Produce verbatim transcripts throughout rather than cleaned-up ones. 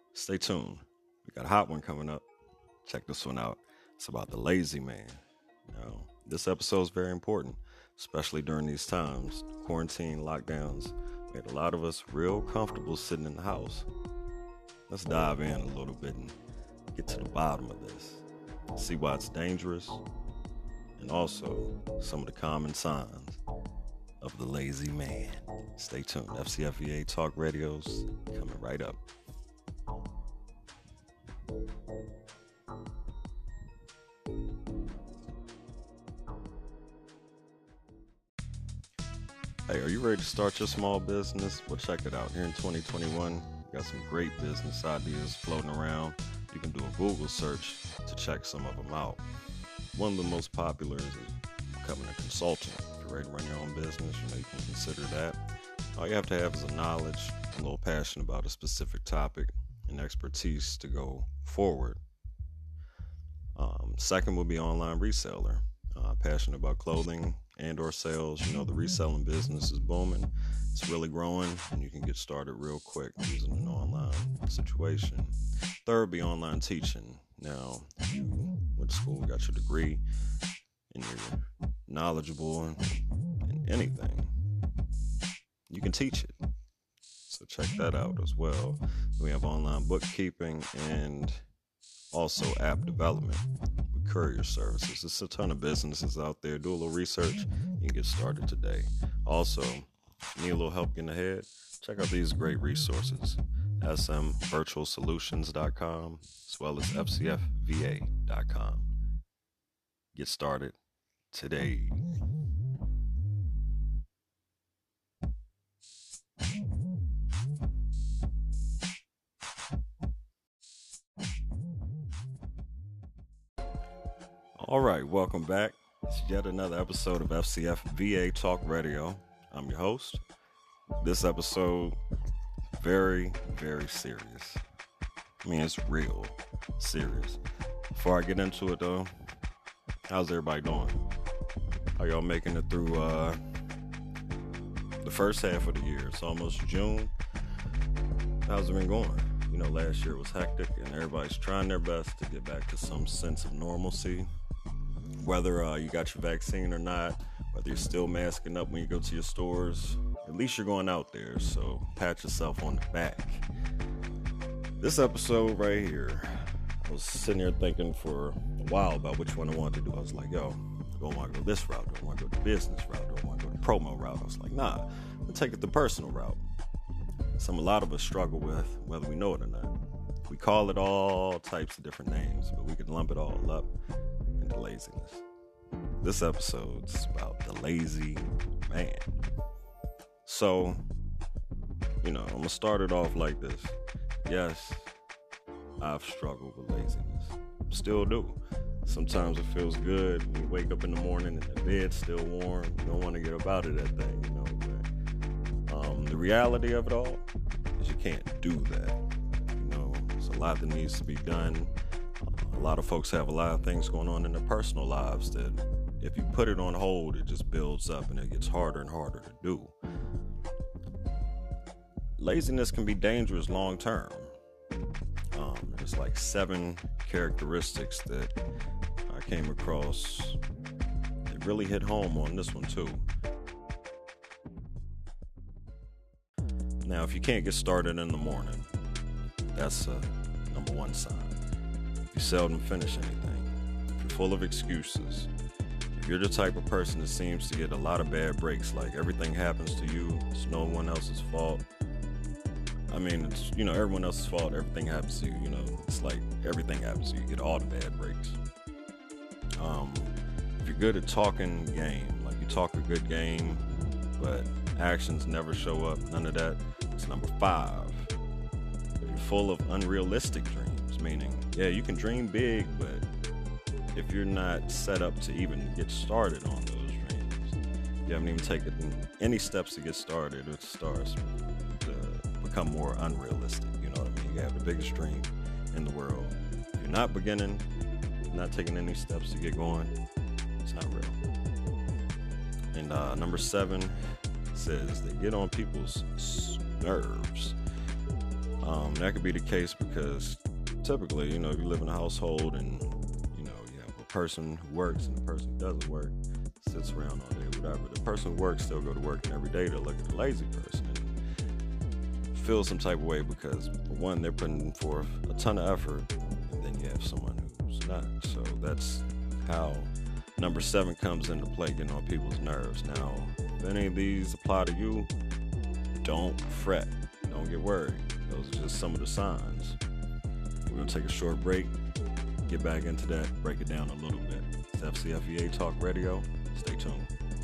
Stay tuned. We got a hot one coming up. Check this one out. It's about the lazy man. Now, this episode is very important, especially during these times. Quarantine lockdowns made a lot of us real comfortable sitting in the house. Let's dive in a little bit and get to the bottom of this. See why it's dangerous, and also some of the common signs of the lazy man. Stay tuned. F C F V A Talk Radio's coming right up. Hey, are you ready to start your small business? Well, check it out. Here in twenty twenty-one, we got some great business ideas floating around. You can do a Google search to check some of them out. One of the most popular is becoming a consultant. If you're ready to run your own business, you know you can consider that. All you have to have is a knowledge, a little passion about a specific topic, and expertise to go forward. Um, second would be online reseller. Uh, passionate about clothing and or sales. You know, the reselling business is booming. It's really growing, and you can get started real quick using an online situation. Third would be online teaching. Now, you went to school, got your degree, and you're knowledgeable in, in anything, you can teach it. So check that out as well. We have online bookkeeping and also app development with courier services. There's a ton of businesses out there. Do a little research. You can get started today. Also, if you need a little help getting ahead, check out these great resources. S M virtual solutions dot com as well as F C F V A dot com. Get started today. All right, welcome back. It's yet another episode of F C F V A Talk Radio. I'm your host. This episode, very, very serious. I mean, it's real serious. Before I get into it, though, how's everybody doing? How y'all making it through uh, the first half of the year? It's almost June. How's it been going? You know, last year was hectic, and everybody's trying their best to get back to some sense of normalcy. Whether uh, you got your vaccine or not, whether you're still masking up when you go to your stores, at least you're going out there, so pat yourself on the back. This episode right here, I was sitting here thinking for a while about which one I wanted to do. I was like, yo, do I want to go this route? Do I want to go the business route? Do I want to go the promo route? I was like, nah, I'm going to take it the personal route. Some a lot of us struggle with, whether we know it or not. We call it all types of different names, but we can lump it all up into laziness. This episode's about the lazy man. So, you know, I'm going to start it off like this. Yes, I've struggled with laziness. Still do. Sometimes it feels good when you wake up in the morning and the bed's still warm. You don't want to get up out of that thing, you know. But um, the reality of it all is you can't do that. You know, there's a lot that needs to be done. Uh, a lot of folks have a lot of things going on in their personal lives that if you put it on hold, it just builds up and it gets harder and harder to do. Laziness can be dangerous long term. Um, there's like seven characteristics that I came across that really hit home on this one too. Now, if you can't get started in the morning, that's a number one sign. If you seldom finish anything, if you're full of excuses, if you're the type of person that seems to get a lot of bad breaks, like everything happens to you, it's no one else's fault. I mean, it's, you know, everyone else's fault, everything happens to you, you know, it's like everything happens to you, you get all the bad breaks. Um, if you're good at talking game, like you talk a good game, but actions never show up, none of that, it's number five. If you're full of unrealistic dreams, meaning, yeah, you can dream big, but if you're not set up to even get started on those dreams, you haven't even taken any steps to get started, it starts to become more unrealistic. You know what I mean? You have the biggest dream in the world. If you're not beginning, not taking any steps to get going, it's not real. And uh, number seven says they get on people's nerves. Um, that could be the case because typically, you know, if you live in a household and, you know, you have a person who works and the person who doesn't work sits around all day, whatever. The person who works still go to work, and every day they look at the lazy person and feel some type of way because, for one, they're putting forth a ton of effort, and then you have someone who's not. So that's how number seven comes into play, getting on people's nerves. Now, if any of these apply to you, don't fret. Don't get worried. Those are just some of the signs. We're going to take a short break, get back into that, break it down a little bit. It's F C F V A Talk Radio. Stay tuned.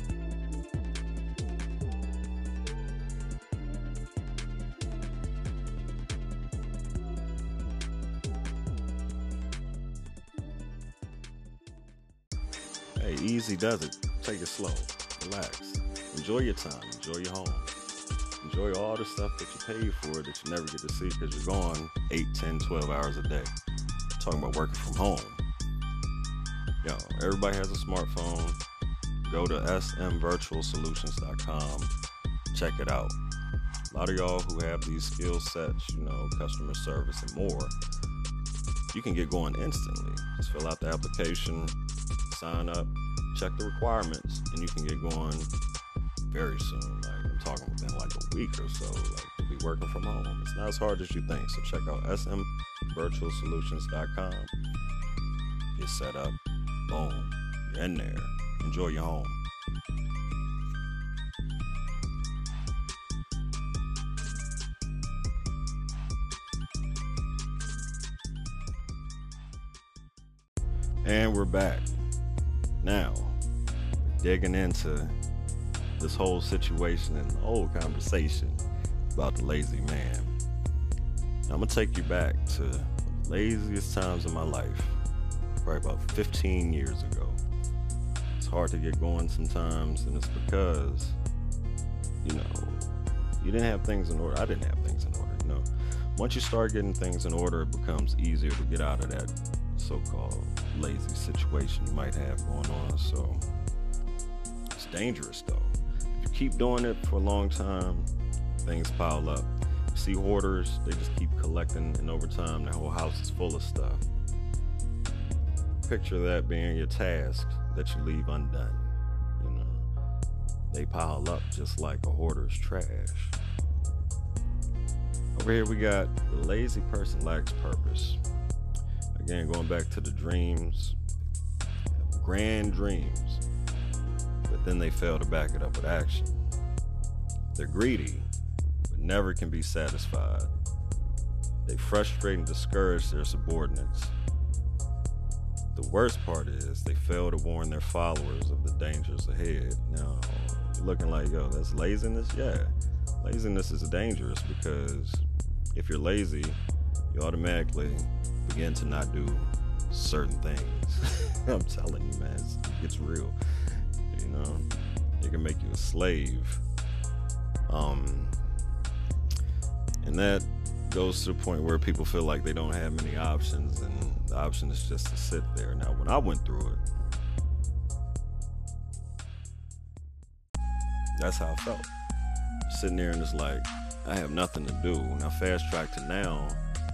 Hey, easy does it. Take it slow. Relax. Enjoy your time. Enjoy your home. Enjoy all the stuff that you pay for that you never get to see because you're gone eight, ten, twelve hours a day. I'm talking about working from home. Yo, everybody has a smartphone. Go to s m virtual solutions dot com. Check it out. A lot of y'all who have these skill sets, you know, customer service and more, you can get going instantly. Just fill out the application, sign up, check the requirements, and you can get going very soon. Like, I'm talking within like a week or so. Like, you'll be working from home. It's not as hard as you think. So check out s m virtual solutions dot com. Get set up. Boom. You're in there. Enjoy your home. And we're back. Now, we're digging into this whole situation and the whole conversation about the lazy man. Now, I'm going to take you back to the laziest times of my life, probably about fifteen years ago. It's hard to get going sometimes, and it's because, you know, you didn't have things in order. I didn't have things in order, you know. Once you start getting things in order, it becomes easier to get out of that so-called lazy situation you might have going on. So it's dangerous, though. If you keep doing it for a long time, things pile up. You see hoarders, they just keep collecting, and over time, their whole house is full of stuff. Picture that being your task that you leave undone. You know, they pile up just like a hoarder's trash. Over here we got the lazy person lacks purpose. Again, going back to the dreams, grand dreams, but then they fail to back it up with action. They're greedy, but never can be satisfied. They frustrate and discourage their subordinates. The worst part is they fail to warn their followers of the dangers ahead. Now, you're looking like, yo, that's laziness? Yeah, laziness is dangerous because if you're lazy, you automatically begin to not do certain things. I'm telling you, man, it's, it gets real. You know, it can make you a slave. Um, and that goes to the point where people feel like they don't have many options, and the option is just to sit there. Now, when I went through it, that's how I felt. Sitting there and it's like, I have nothing to do. Now, fast track to now,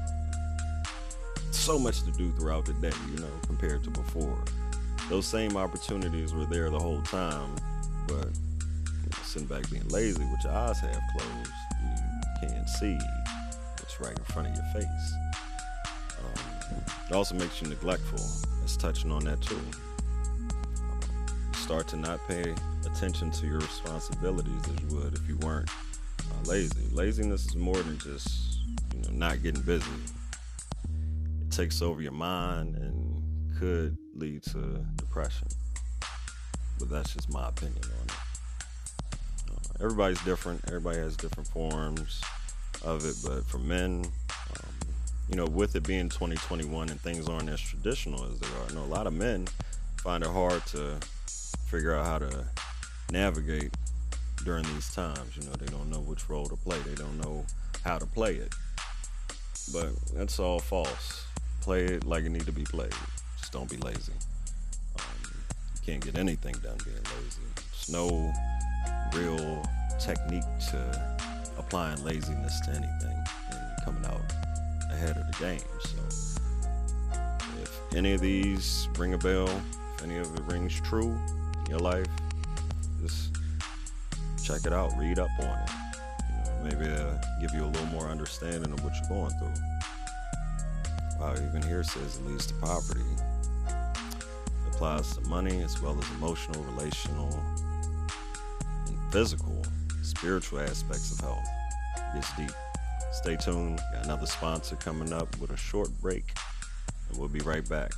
so much to do throughout the day, you know, compared to before. Those same opportunities were there the whole time, but you know, sitting back being lazy with your eyes half closed, you can't see what's right in front of your face. Um, it also makes you neglectful. It's touching on that too. Um, you start to not pay attention to your responsibilities as you would if you weren't uh, lazy. Laziness is more than just, you know, not getting busy. It takes over your mind and could lead to depression. But that's just my opinion on it. Uh, everybody's different. Everybody has different forms of it. But for men, um, you know, with it being twenty twenty-one and things aren't as traditional as they are, I know a lot of men find it hard to figure out how to navigate during these times. You know, they don't know which role to play. They don't know how to play it. But that's all false. Play it like it need to be played. Just don't be lazy. Um, you can't get anything done being lazy. There's no real technique to applying laziness to anything. And you coming out ahead of the game. So if any of these ring a bell, if any of it rings true in your life, just check it out, read up on it. You know, maybe uh, give you a little more understanding of what you're going through. Wow, even here it says it leads to poverty. It applies to money as well as emotional, relational, and physical, spiritual aspects of health. It gets deep. Stay tuned. Got another sponsor coming up with a short break, and we'll be right back.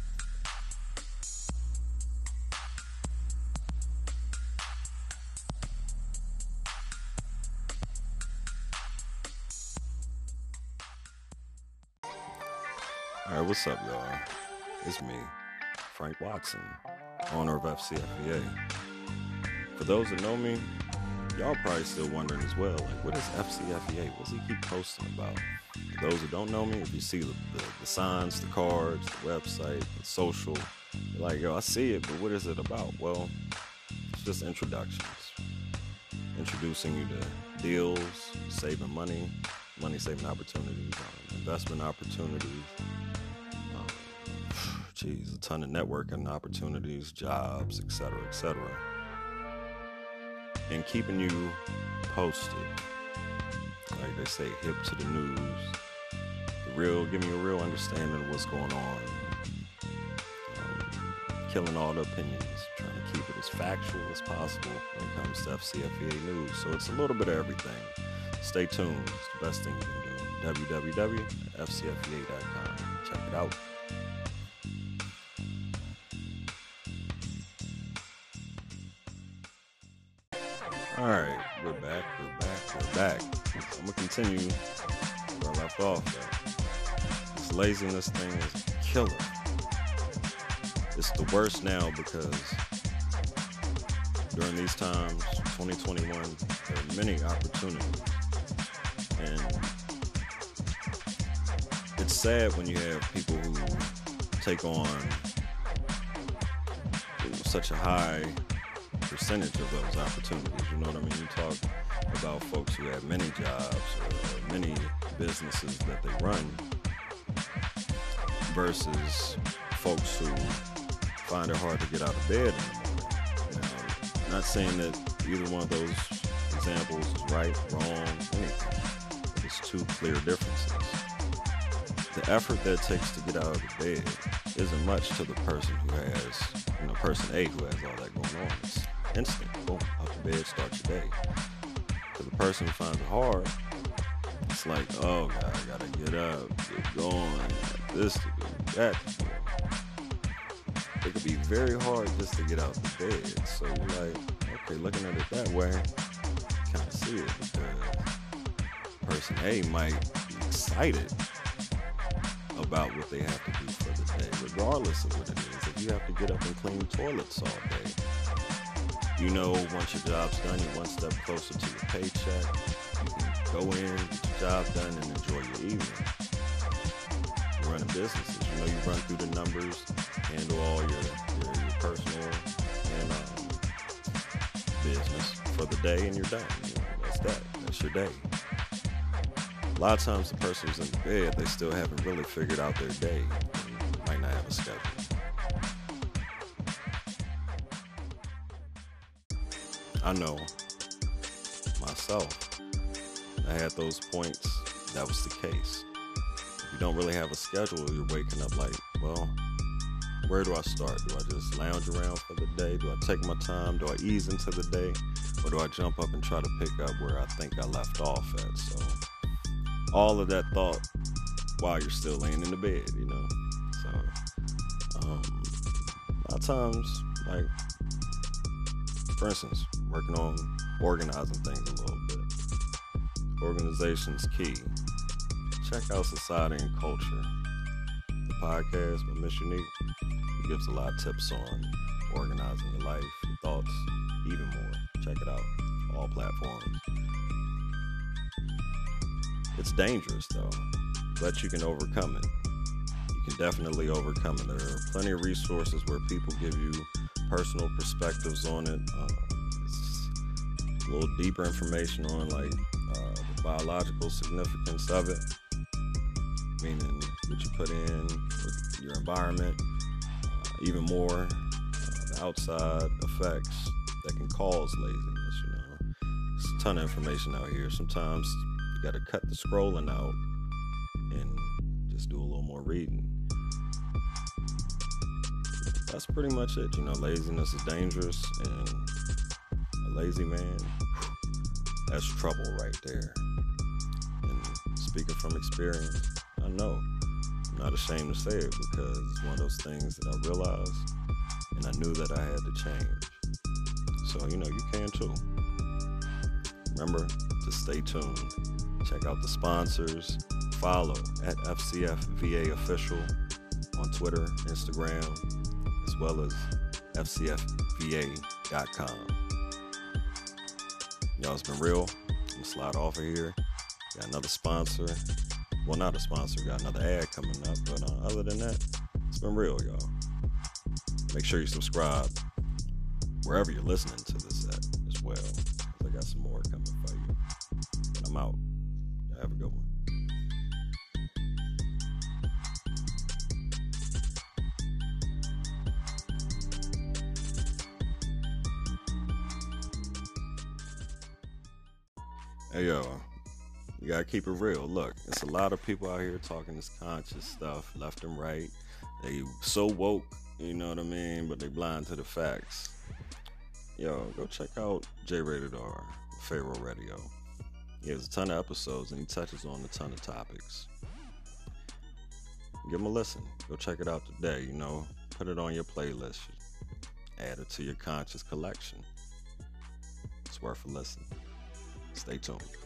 All right, what's up, y'all? It's me, Frank Watson, owner of F C F V A. For those that know me, y'all probably still wondering as well, like, what is F C F V A? What's he keep posting about? For those that don't know me, if you see the, the, the signs, the cards, the website, the social, you're like, yo, I see it, but what is it about? Well, it's just introductions. Introducing you to deals, saving money, money-saving opportunities, um, investment opportunities, Geez, a ton of networking opportunities, jobs, et cetera, et cetera. And keeping you posted. Like they say, hip to the news. The real, giving you a real understanding of what's going on. Um, killing all the opinions. Trying to keep it as factual as possible when it comes to F C F V A news. So it's a little bit of everything. Stay tuned. It's the best thing you can do. w w w dot f c f v a dot com. Check it out. All right, we're back, we're back, we're back. I'm going to continue where I left off. Though. This laziness thing is a killer. It's the worst now because during these times, twenty twenty-one, there are many opportunities. And it's sad when you have people who take on you know, such a high percentage of those opportunities. You know what I mean? You talk about folks who have many jobs or many businesses that they run versus folks who find it hard to get out of bed in the morning. Now, not saying that either one of those examples is right, wrong, anything. But it's two clear differences. The effort that it takes to get out of the bed isn't much to the person who has, you know, person A who has all that going on. It's instant. Boom, out the bed, start your day. To the person who finds it hard, it's like, oh God, I gotta get up, get going, this to do, that to do. It could be very hard just to get out the bed. So you're like, okay, looking at it that way, you kind of see it because person A might be excited about what they have to do for the day, regardless of what it is. If you have to get up and clean toilets all day, you know, once your job's done, you're one step closer to your paycheck. You can go in, get your job done, and enjoy your evening. You're running businesses. You know, you run through the numbers, handle all your, your, your personal and um, business for the day, and you're done. You know, that's that. That's your day. A lot of times the person who's in the bed, they still haven't really figured out their day. They might not have a schedule. I know myself, I had those points, that was the case. If you don't really have a schedule, you're waking up like, well, where do I start? Do I just lounge around for the day? Do I take my time? Do I ease into the day? Or do I jump up and try to pick up where I think I left off at? So all of that thought while you're still laying in the bed, you know? So um, a lot of times, like, for instance, working on organizing things a little bit. Organization's key. Check out Society and Culture. The podcast by Miss Unique gives a lot of tips on organizing your life, your thoughts, even more. Check it out. All platforms. It's dangerous though, but you can overcome it. You can definitely overcome it. There are plenty of resources where people give you personal perspectives on it. Uh, it's a little deeper information on like uh, the biological significance of it. meaning what you put in with your environment, uh, even more uh, the outside effects that can cause laziness. You know, there's a ton of information out here. Sometimes you got to cut the scrolling out and just do a little more reading. That's pretty much it. You know, laziness is dangerous, and a lazy man, that's trouble right there. And speaking from experience, I know. I'm not ashamed to say it because it's one of those things that I realized and I knew that I had to change. So, you know, you can too. Remember to stay tuned. Check out the sponsors. Follow at F C F V A Official on Twitter, Instagram, as well as F C F V A dot com. Y'all, it's been real. I'm going to slide off of here. Got another sponsor. Well, not a sponsor. Got another ad coming up. But uh, other than that, it's been real, y'all. Make sure you subscribe wherever you're listening to this at as well. I got some more coming for you. But I'm out. Y'all have a good one. Hey, yo. You gotta keep it real. Look, it's a lot of people out here talking this conscious stuff left and right. They so woke, you know what I mean, but they blind to the facts. Yo, go check out J Rated R, Pharaoh Radio. He has a ton of episodes and he touches on a ton of topics. Give him a listen. Go check it out today, you know. Put it on your playlist. Add it to your conscious collection. It's worth a listen. Stay tuned.